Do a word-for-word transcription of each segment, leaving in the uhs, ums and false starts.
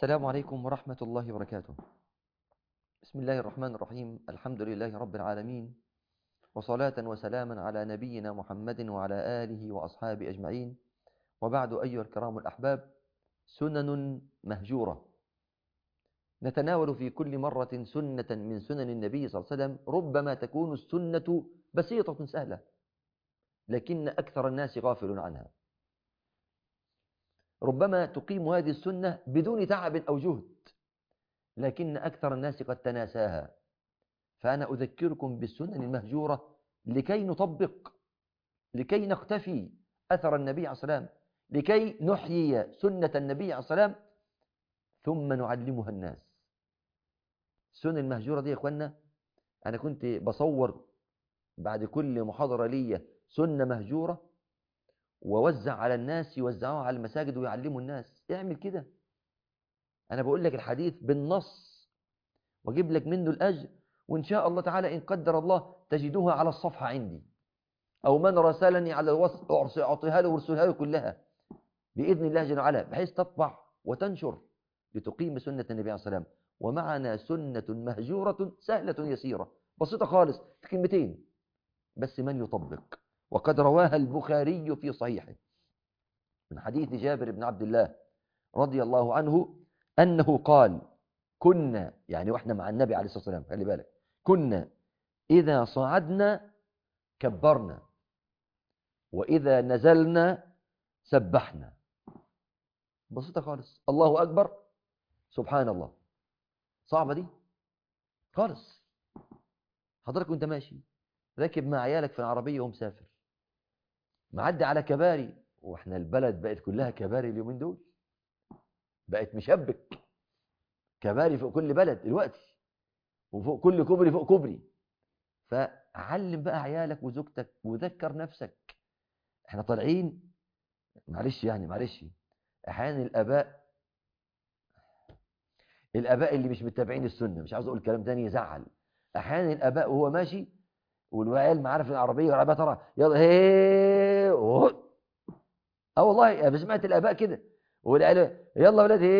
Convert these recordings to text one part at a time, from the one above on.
السلام عليكم ورحمة الله وبركاته. بسم الله الرحمن الرحيم. الحمد لله رب العالمين، وصلاة وسلاما على نبينا محمد وعلى آله وأصحابه أجمعين، وبعد أيها الكرام الأحباب، سنن مهجورة. نتناول في كل مرة سنة من سنن النبي صلى الله عليه وسلم. ربما تكون السنة بسيطة سهلة، لكن أكثر الناس غافل عنها. ربما تقيم هذه السنة بدون تعب أو جهد، لكن أكثر الناس قد تناساها. فأنا أذكركم بالسنن المهجورة لكي نطبق، لكي نقتفي أثر النبي عليه الصلاة والسلام، لكي نحيي سنة النبي عليه الصلاة والسلام، ثم نعلمها الناس. السنن المهجورة دي يا أخوانا، أنا كنت بصور بعد كل محاضرة لي سنة مهجورة ووزع على الناس، يوزعوها على المساجد ويعلموا الناس. اعمل كده. أنا بقول لك الحديث بالنص واجيب لك منه الأجر، وإن شاء الله تعالى إن قدر الله تجدوها على الصفحة عندي، أو من راسلني على الوصف أعطيها له وارسلها له كلها بإذن الله جل وعلا، بحيث تطبع وتنشر لتقيم سنة النبي عليه الصلاة والسلام. ومعنا سنة مهجورة سهلة يسيرة بسيطة خالص، كلمتين بس من يطبق. وقد رواها البخاري في صحيحه من حديث جابر بن عبد الله رضي الله عنه أنه قال: كنا، يعني وإحنا مع النبي عليه الصلاة والسلام، خلي بالك، كنا إذا صعدنا كبرنا، وإذا نزلنا سبحنا. بسيطة خالص. الله أكبر، سبحان الله. صعبة دي خالص. حضرتك وانت ماشي راكب مع عيالك في العربية ومسافر، معدي على كباري، واحنا البلد بقت كلها كباري اليومين دول، بقت مشبك كباري فوق كل بلد دلوقتي، وفوق كل كوبري فوق كوبري. فعلم بقى عيالك وزوجتك وذكر نفسك. احنا طالعين، معلش يعني معلش احيانا الاباء الاباء اللي مش متابعين السنه، مش عاوز اقول كلام تاني يزعل، احيانا الاباء وهو ماشي والعيال معاه في العربيه والعربيه ترى يلا هي اه والله انا سمعت الاباء كده، والعيال يلا يا ولاد هي.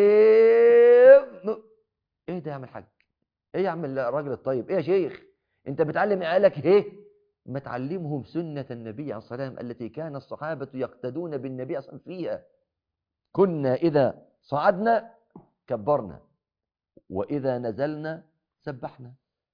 ايه ده يا عم الحاج؟ ايه يا عم الراجل الطيب؟ ايه يا شيخ انت بتعلم عيالك ايه؟ ما تعلمهم سنه النبي عليه الصلاه والسلام التي كان الصحابه يقتدون بالنبي اصلا فيها. كنا اذا صعدنا كبرنا، واذا نزلنا سبحنا.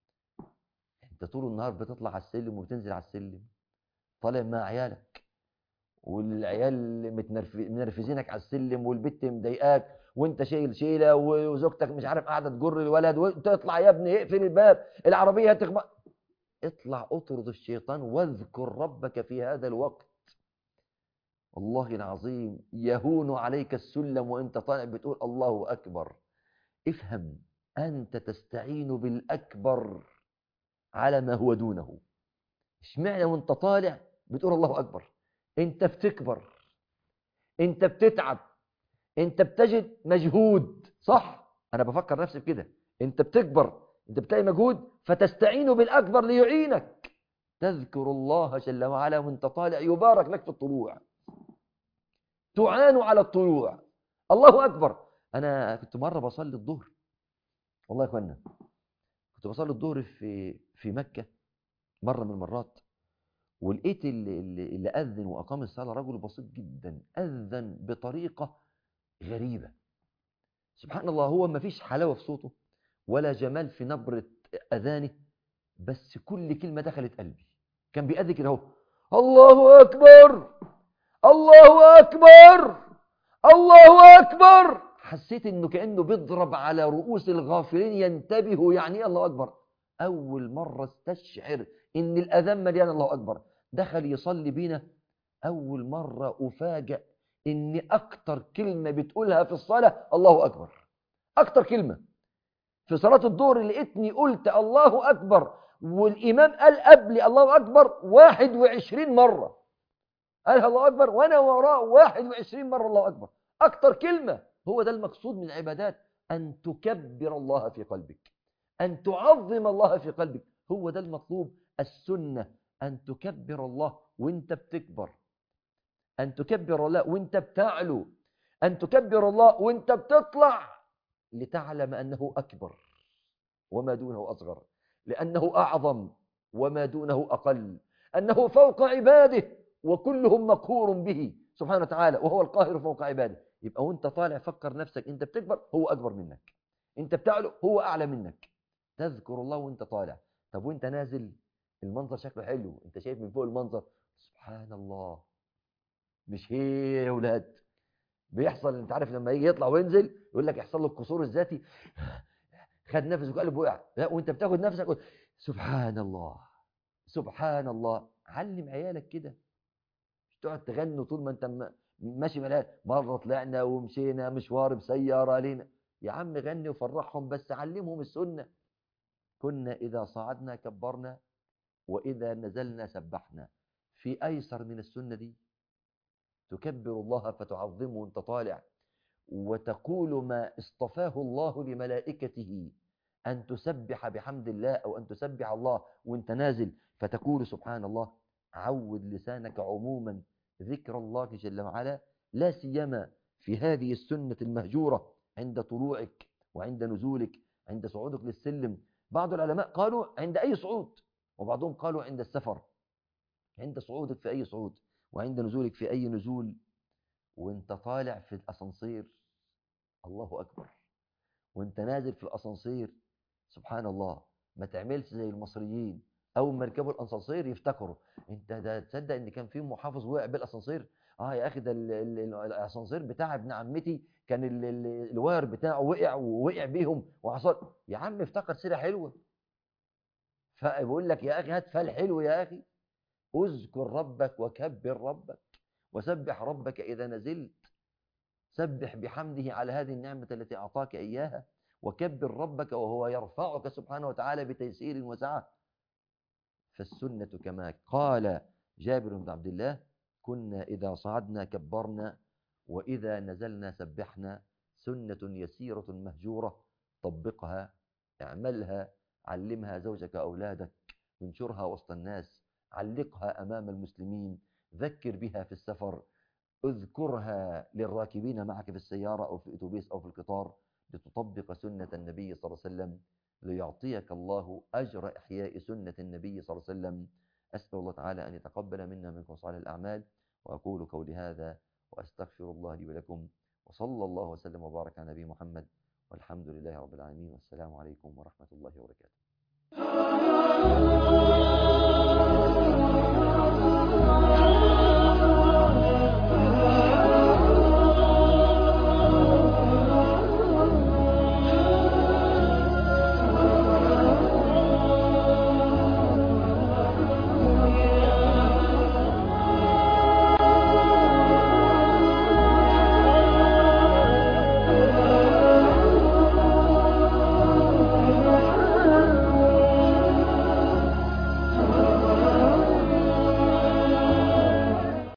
انت طول النهار بتطلع على السلم وبتنزل على السلم، طالع مع عيالك، والعيال منرفزينك على السلم، والبت مضايقاك، وانت شايل شيله، وزوجتك مش عارف قاعده تجر الولد، وتطلع يا ابني اقفل الباب العربيه هتخبط. اطلع اطرد الشيطان واذكر ربك في هذا الوقت. والله العظيم يهون عليك السلم وانت طالع بتقول الله اكبر. افهم، انت تستعين بالاكبر على ما هو دونه. اشمعنى وانت طالع بتقول الله اكبر؟ انت بتكبر، انت بتتعب، انت بتجد مجهود، صح؟ انا بفكر نفسي بكده. انت بتكبر، انت بتلاقي مجهود، فتستعين بالاكبر ليعينك. تذكر الله جل وعلا وانت طالع، يبارك لك في الطلوع، تعان على الطلوع. الله اكبر. انا كنت مره بصلي الظهر، والله يا اخوانا كنت بصلي الظهر في في مكه مره من المرات، ولقيت اللي, اللي, اللي أذن وأقام الصلاة رجل بسيط جدا، أذن بطريقة غريبة. سبحان الله، هو ما فيش حلاوة في صوته ولا جمال في نبرة أذانه، بس كل كلمة دخلت قلبي. كان بيأذن كده اهو: الله أكبر، الله أكبر، الله أكبر. حسيت إنه كأنه بيضرب على رؤوس الغافلين ينتبهوا يعني إيه الله أكبر. أول مرة استشعر إن الأذان مليان الله أكبر. دخل يصلي بينا، أول مرة أفاجأ إن أكتر كلمة بتقولها في الصلاة الله أكبر. أكتر كلمة في صلاة الظهر لقيتني قلت الله أكبر، والإمام قال قبلي الله أكبر واحد وعشرين مرة. قالها الله أكبر وأنا وراء واحد وعشرين مرة الله أكبر. أكتر كلمة. هو ده المقصود من العبادات، أن تكبر الله في قلبك، أن تعظم الله في قلبك. هو ده المطلوب. السنة أن تكبر الله وانت بتكبر، أن تكبر الله وانت بتعلو، أن تكبر الله وانت بتطلع، لتعلم أنه أكبر وما دونه أصغر، لأنه أعظم وما دونه أقل، أنه فوق عباده وكلهم مقهور به سبحانه وتعالى، وهو القاهر فوق عباده. يبقى وانت طالع فكر نفسك، انت بتكبر هو أكبر منك، انت بتعلو هو أعلى منك. تذكر الله وانت طالع. طب وانت نازل المنظر شكله حلو، انت شايف من فوق المنظر سبحان الله. مش هي يا ولاد بيحصل، انت عارف لما يجي يطلع وينزل يقول لك يحصل له الكسور الذاتي، خد نفسه وقلب وقع. لا، وانت بتاخد نفسك قول سبحان الله سبحان الله. علم عيالك كده، مش تقعد تغنوا طول ما انت م- ماشي ملاك. مره طلعنا ومشينا مشوار بسياره لينا، يا عم غني وفرحهم، بس علمهم السنه. كنا اذا صعدنا كبرنا واذا نزلنا سبحنا. في ايسر من السنه دي؟ تكبر الله فتعظمه وانت طالع، وتقول ما اصطفاه الله لملائكته أن تسبح بحمد الله أو أن تسبح الله وانت نازل، فتقول سبحان الله. عود لسانك عموما ذكر الله جل وعلا، لا سيما في هذه السنة المهجورة، عند طلوعك وعند نزولك، عند صعودك للسلم. بعض العلماء قالوا عند أي صعود، وبعضهم قالوا عند السفر، عند صعودك في أي صعود وعند نزولك في أي نزول. وانت طالع في الأسانسير الله أكبر، وانت نازل في الأسانسير سبحان الله. ما تعملش زي المصريين، أول ما يركبوا الأسانسير يفتكروا. انت ده تصدق ان كان في محافظ وقع بالأسانسير؟ اه يا اخي ده ال- ال- ال- الأسانسير بتاع ابن عمتي كان ال- ال- الواير بتاعه وقع ووقع بيهم وحصل. يا عم افتكر سيرة حلوة. فبقول لك يا اخي هات فال حلو يا اخي. اذكر ربك وكبر ربك وسبح ربك إذا نزلت. سبح بحمده على هذه النعمة التي أعطاك إياها، وكبر ربك وهو يرفعك سبحانه وتعالى بتيسير وسعة. فالسنة كما قال جابر بن عبد الله: كنا إذا صعدنا كبرنا وإذا نزلنا سبحنا. سنة يسيرة مهجورة، طبقها، اعملها، علمها زوجك أولادك، انشرها وسط الناس، علقها أمام المسلمين، ذكر بها في السفر، اذكرها للراكبين معك في السيارة أو في الأتوبيس أو في القطار، لتطبق سنة النبي صلى الله عليه وسلم، ليعطيك الله أجر إحياء سنة النبي صلى الله عليه وسلم. أسأل الله تعالى أن يتقبل منا منكم صالح الأعمال. وأقول قولي هذا وأستغفر الله لي ولكم، وصلى الله وسلم وبارك على نبي محمد، والحمد لله رب العالمين، والسلام عليكم ورحمة الله وبركاته.